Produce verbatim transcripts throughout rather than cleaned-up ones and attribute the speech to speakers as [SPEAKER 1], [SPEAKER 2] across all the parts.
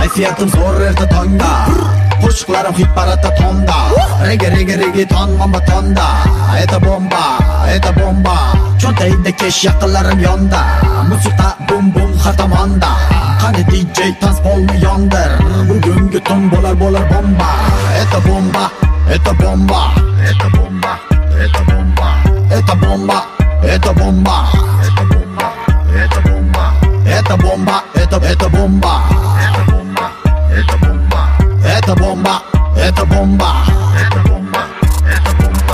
[SPEAKER 1] Kayfiyatim zo'r erta tongda, qo'shiqlarim hit parada tonda. Rege rege reggaeton mamba tonda. Eta bomba, eta bomba. Cho'ntagida kesh yaqinlarim yonda. Musiqa bum bum har tomonda. Qani D J tanzbolni yondir. Bugungi tun bo'lar bo'lar bomba. Eta bomba, eta bomba, eta bomba, eta bomba, eta bomba, eta bomba, eta bomba, eta bomba, eta bomba, eta eta bomba, eta bomba, eta bomba, eta bomba, eta bomba, eta bomba, eta bomba.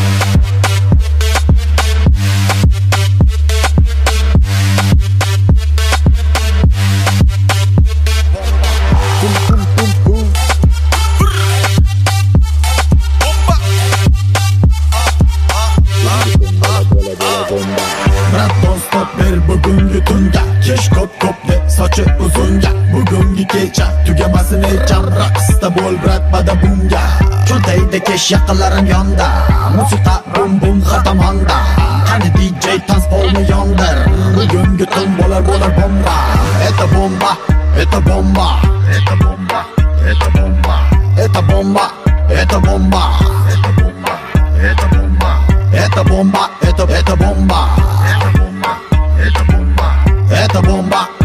[SPEAKER 1] Bugungi tunga kesh kop kopni sochi uzunga. Bugungi kecha tugamasin hecham raqsda bo'l brat bada bunga. Cho'ntagida kesh yaqinlarim yonda. Musiqa bum bum har tomonda. Qani D J tanzbolni yondir. Bugungi tun bo'lar bo'lar bomba. Eta bomba, eta bomba, eta bomba, eta bomba, eta bomba, eta bomba, eta bomba, eta bomba, eta bomba, eta eta bomba. Eta bomba, eta bomba.